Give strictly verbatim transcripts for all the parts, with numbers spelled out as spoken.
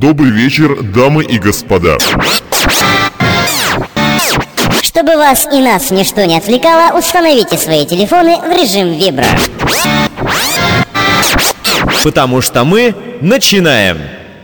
Добрый вечер, дамы и господа. Чтобы вас и нас ничто не отвлекало, установите свои телефоны в режим вибро. Потому что мы начинаем.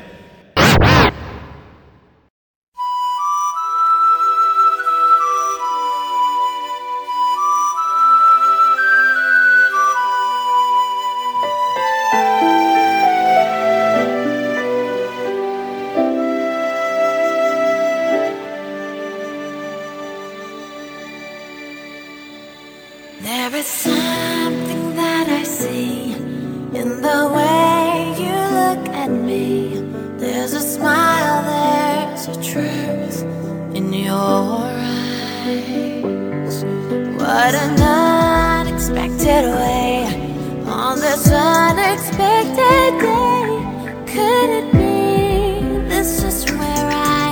There is something that I see in the way you look at me. There's a smile, there's a truth in your eyes. What an unexpected way on this unexpected day. Could it be this is where I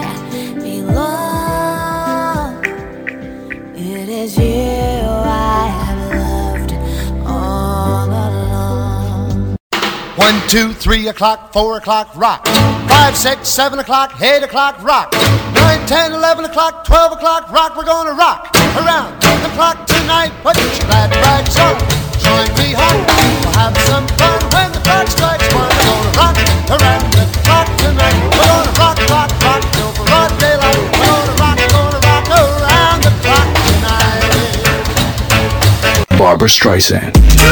belong? It is you One, two, three o'clock, four o'clock, rock. Five, six, seven o'clock, eight o'clock, rock. Nine, ten, eleven o'clock, twelve o'clock, rock. We're gonna rock around the clock tonight. Put your glad rags on, join me home. We'll have some fun when the clock strikes one. We're gonna rock around the clock tonight. We're gonna rock, rock, rock till broad daylight. We're gonna rock, gonna rock around the clock tonight. Barbra Streisand.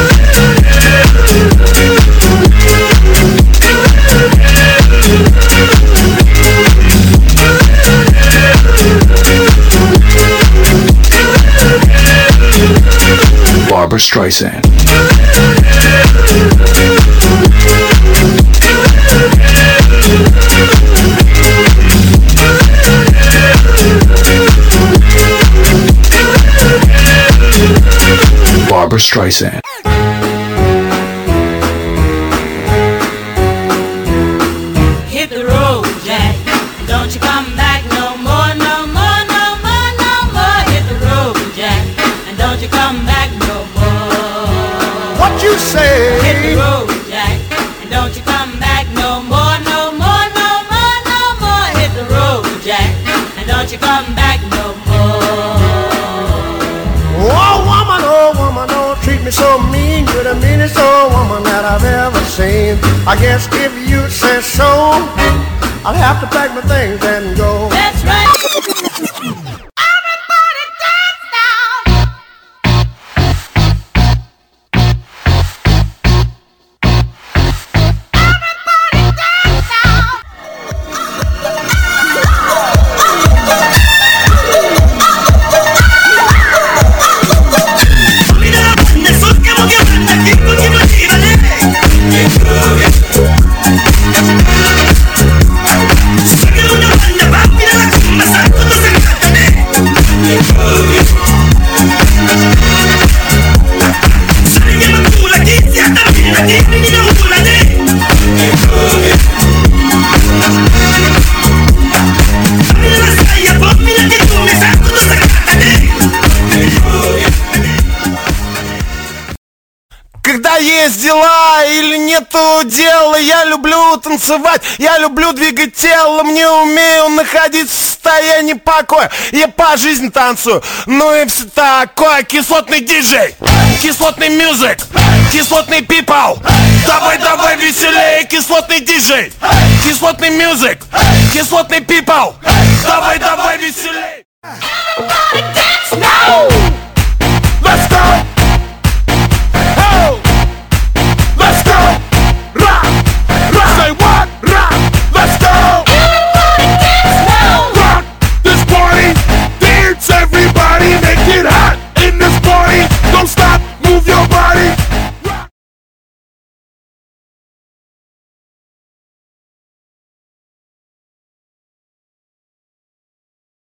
Barbra Streisand. Barbra Streisand. Hit the road, Jack. Don't you come back no more, no more, no more, no more. Hit the road, Jack. And don't you come back no more. What you say? Hit the road, Jack. And don't you come back no more, no more, no more, no more. Hit the road, Jack. And don't you come back no more. Oh woman, oh woman, don't treat me so mean. You're the meanest old woman that I've ever seen. I guess if you say so, I'll have to pack my things and go. That's right. Когда есть дела или нету дела, я люблю танцевать, я люблю двигать телом, не умею находиться в состоянии покоя. Я по жизни танцую, ну и все такое. Кислотный диджей, кислотный мюзик, кислотный people. Давай, давай веселее, кислотный диджей, кислотный мюзик, кислотный people. Давай, давай веселее.